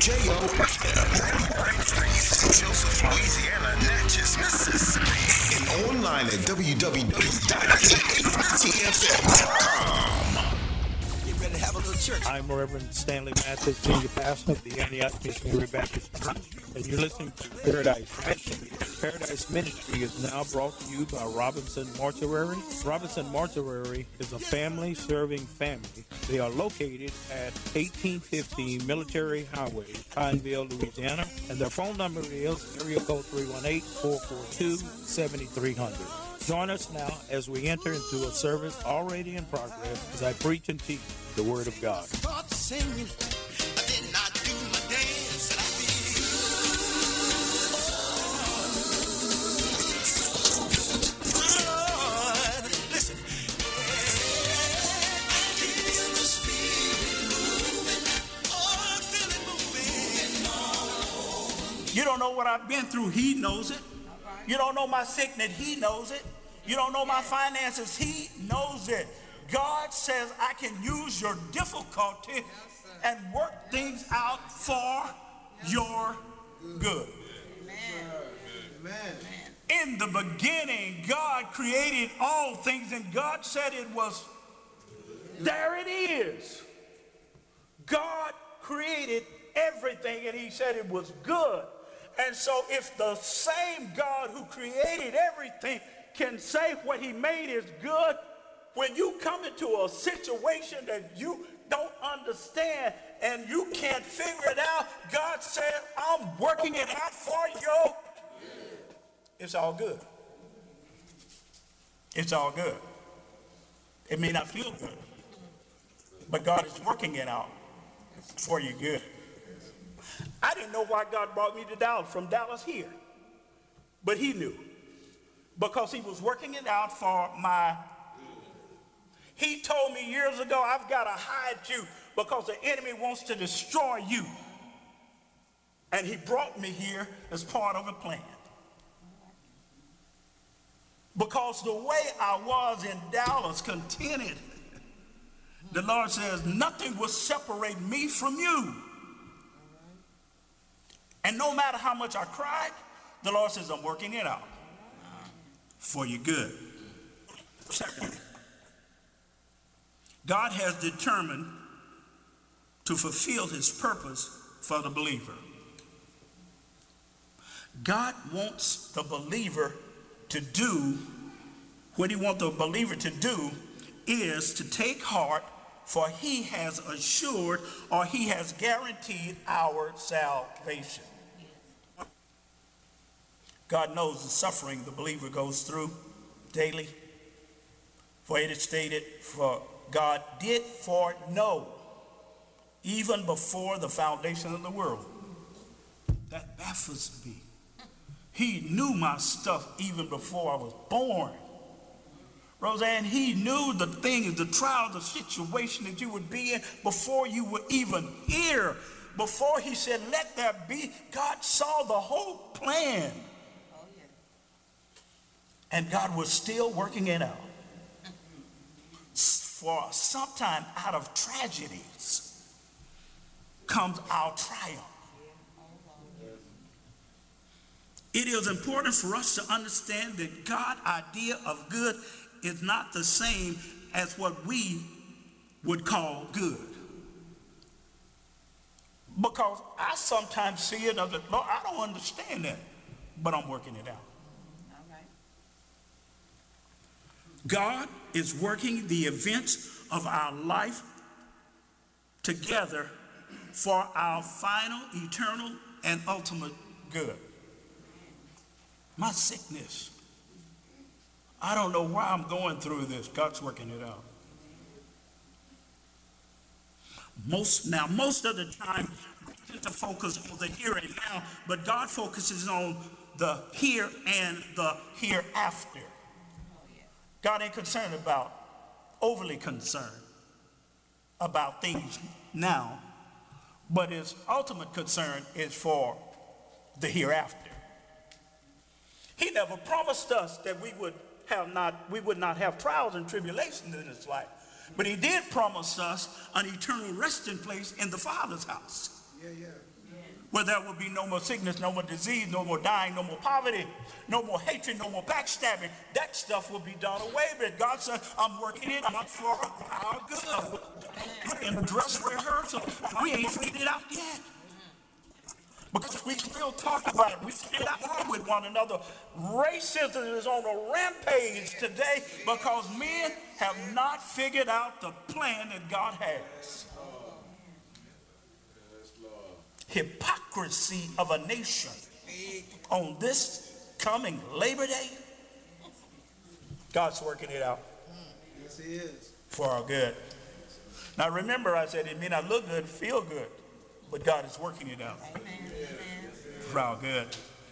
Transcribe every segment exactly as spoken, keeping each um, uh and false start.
J O ninety-nine point three, Joseph, Louisiana, Natchez, Mississippi. And online at w w w dot t f m dot com. Get ready to have a little church. I'm Reverend Stanley Mathis, Senior Pastor of the Antioch Missionary Baptist Church, and you're listening to Paradise Ministry. Paradise Ministry is now brought to you by Robinson Mortuary. Robinson Mortuary is a family-serving family. They are located at eighteen fifty Military Highway, Pineville, Louisiana, and their phone number is area code three one eight, four four two, seven three zero zero. Join us now as we enter into a service already in progress as I preach and teach the Word of God. Start singing, then I do my dance, and I feel Lord, listen. I can feel the Spirit moving, oh, I feel it moving. You don't know what I've been through, He knows it. You don't know my sickness, He knows it. You don't know my finances, He knows it. God says I can use your difficulty and work things out for your good. Amen. In the beginning, God created all things, and God said it was, there it is. God created everything, and He said it was good. And so if the same God who created everything can say what He made is good, when you come into a situation that you don't understand and you can't figure it out, God said, I'm working it out for you. It's all good. It's all good. It may not feel good, but God is working it out for you good. I didn't know why God brought me to Dallas, from Dallas here, but He knew, because He was working it out for my. He told me years ago, I've got to hide you because the enemy wants to destroy you. And He brought me here as part of a plan. Because the way I was in Dallas, contented, the Lord says, nothing will separate me from you. And no matter how much I cried, the Lord says, I'm working it out for your good. Secondly, God has determined to fulfill His purpose for the believer. God wants the believer to do, what He wants the believer to do is to take heart, for He has assured or He has guaranteed our salvation. God knows the suffering the believer goes through daily. For it is stated, for God did foreknow, even before the foundation of the world. That baffles me. He knew my stuff even before I was born. Roseanne, He knew the things, the trials, the situation that you would be in before you were even here. Before He said, let there be, God saw the whole plan. Oh, yeah. And God was still working it out. For sometime out of tragedies comes our triumph. It is important for us to understand that God's idea of good is not the same as what we would call good. Because I sometimes see it as, Lord, I don't understand that, but I'm working it out. God is working the events of our life together for our final, eternal, and ultimate good. My sickness, I don't know why I'm going through this. God's working it out. Most now, most of the time, we tend to focus on the here and now, but God focuses on the here and the hereafter. God ain't concerned about, overly concerned about things now, but His ultimate concern is for the hereafter. He never promised us that we would have not, we would not have trials and tribulations in this life, but He did promise us an eternal resting place in the Father's house. Yeah, yeah. where there will be no more sickness, no more disease, no more dying, no more poverty, no more hatred, no more backstabbing. That stuff will be done away with. God said, I'm working it out for our good. We're in dress rehearsal. We ain't figured it out yet. Because we still talk about it. We still argue with one another. Racism is on a rampage today because men have not figured out the plan that God has. Hypocrisy of a nation on this coming Labor Day. God's working it out. Yes, he is. For our good. Now remember, I said it may not look good, feel good, but God is working it out. Amen. For our good.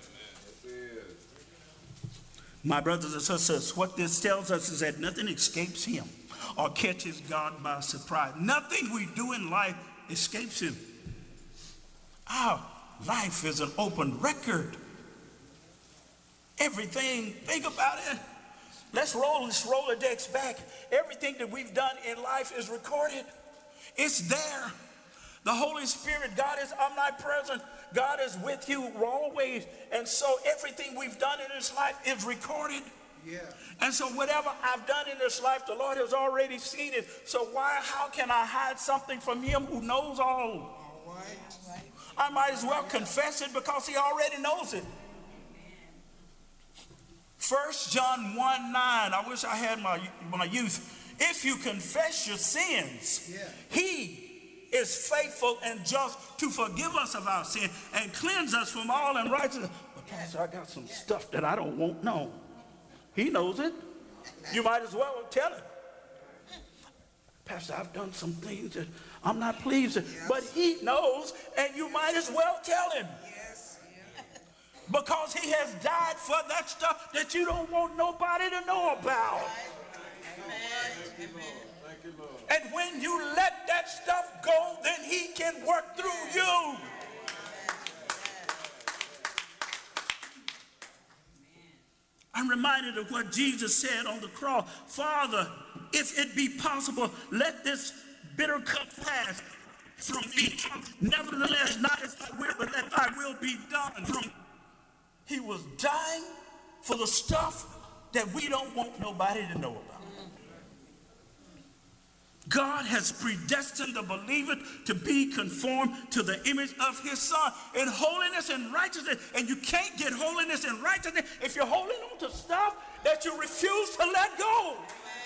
My brothers and sisters, what this tells us is that nothing escapes him or catches God by surprise. Nothing we do in life escapes him. Our life is an open record. Everything, think about it. Let's roll this Rolodex back. Everything that we've done in life is recorded. It's there. The Holy Spirit, God is omnipresent. God is with you always. And so everything we've done in this life is recorded. Yeah. And so whatever I've done in this life, the Lord has already seen it. So why, how can I hide something from him who knows all? All right. I might as well confess it because he already knows it. First John one nine, I wish I had my, my youth. If you confess your sins, Yeah. he is faithful and just to forgive us of our sin and cleanse us from all unrighteousness. But Pastor, I got some stuff that I don't want known. He knows it. You might as well tell him. Pastor, I've done some things that I'm not pleased with, Yes. but he knows, and you might as well tell him. Yes. Because he has died for that stuff that you don't want nobody to know about. And when you let that stuff go, then he can work through you. I'm reminded of what Jesus said on the cross. Father, if it be possible, let this bitter cup pass from me. Nevertheless, not as I will, but let thy will be done. From he was dying for the stuff that we don't want nobody to know about. God has predestined the believer to be conformed to the image of his son in holiness and righteousness. And you can't get holiness and righteousness if you're holding on to stuff that you refuse to let go.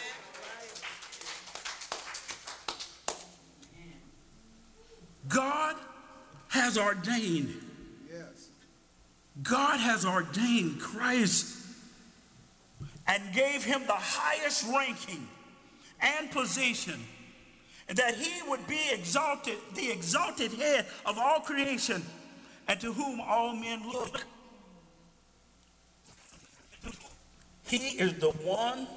God has ordained, Yes. God has ordained Christ and gave him the highest ranking and position, that he would be exalted, the exalted head of all creation, and to whom all men look. He is the one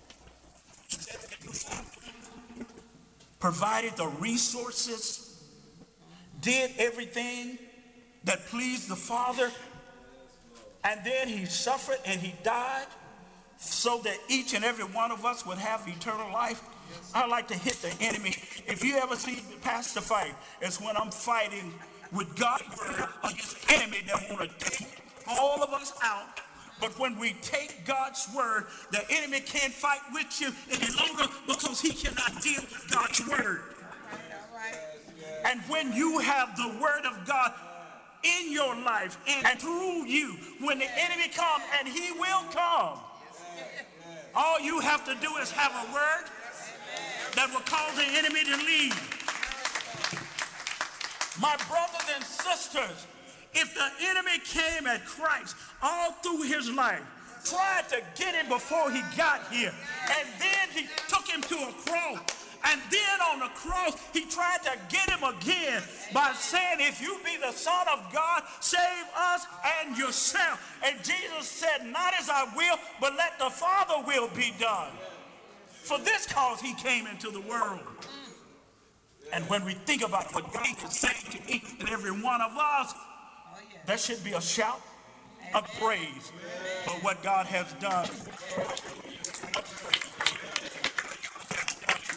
provided the resources, did everything that pleased the Father, and then he suffered and he died so that each and every one of us would have eternal life. I like to hit the enemy. If you ever see me pass the fight, it's when I'm fighting with God's word against the enemy that want to take all of us out. But when we take God's word, the enemy can't fight with you any longer because he cannot deal with God's word. And when you have the word of God in your life and through you, when the enemy comes, and he will come, all you have to do is have a word that will cause the enemy to leave. My brothers and sisters, if the enemy came at Christ all through his life, tried to get him before he got here, and then he took him to a cross, and then on the cross he tried to get him again by saying, if you be the Son of God, save us and yourself. And Jesus said, not as I will, but let the Father will be done. For this cause he came into the world. And when we think about what God is saying to each and every one of us, there should be a shout of praise for what God has done.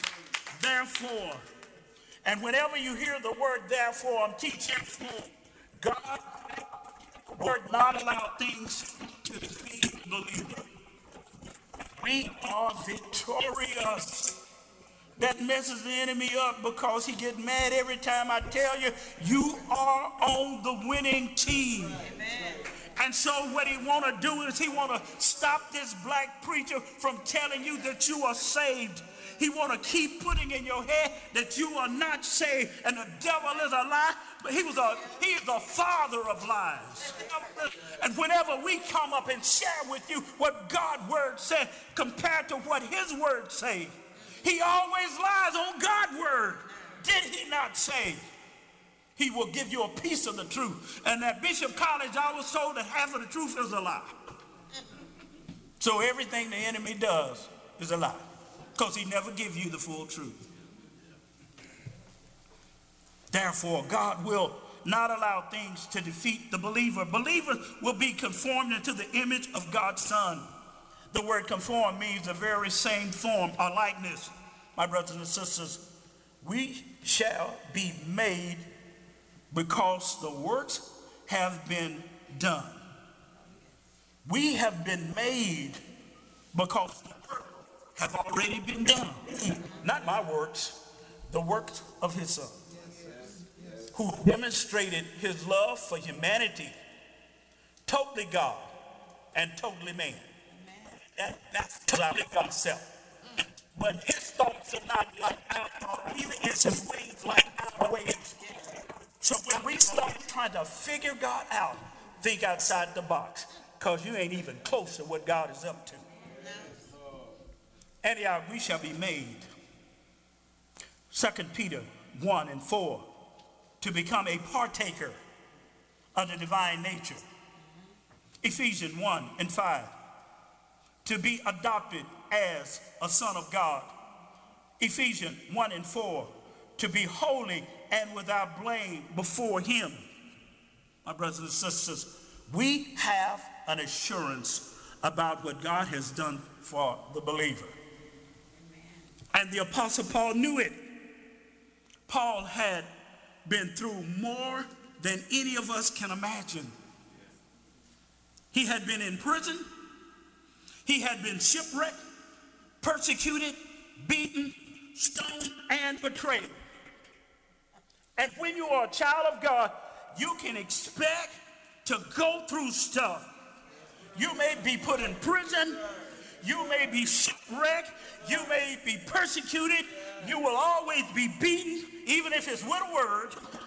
Therefore, and whenever you hear the word therefore, I'm teaching, God would not allow things to defeat the believer. We are victorious. That messes the enemy up because he gets mad every time I tell you, you are on the winning team. Amen. And so what he want to do is he want to stop this black preacher from telling you that you are saved. He want to keep putting in your head that you are not saved, and the devil is a lie. But he was a he is the father of lies. And whenever we come up and share with you what God's word said compared to what his word say, he always lies on God's word. Did he not say? He will give you a piece of the truth. And at Bishop College, I was told that half of the truth is a lie. So everything the enemy does is a lie, because he never gives you the full truth. Therefore, God will not allow things to defeat the believer. Believers will be conformed into the image of God's Son. The word conform means the very same form or likeness. My brothers and sisters, we shall be made because the works have been done. We have been made because the work have already been done. Not my works, the works of his Son, who demonstrated his love for humanity, totally God and totally man. That, that's totally God's self. But his thoughts are not like our thoughts, neither is his ways like our ways. So when we start trying to figure God out, think outside the box, because you ain't even close to what God is up to. Anyhow, we shall be made, Second Peter one and four, to become a partaker of the divine nature. Ephesians one and five, to be adopted as a son of God. Ephesians one and four, to be holy and without blame before him. My brothers and sisters, we have an assurance about what God has done for the believer. And the Apostle Paul knew it. Paul had been through more than any of us can imagine. He had been in prison. He had been shipwrecked, persecuted, beaten, stoned, and betrayed. And when you are a child of God, you can expect to go through stuff. You may be put in prison. You may be shipwrecked. You may be persecuted. You will always be beaten, even if it's with a word.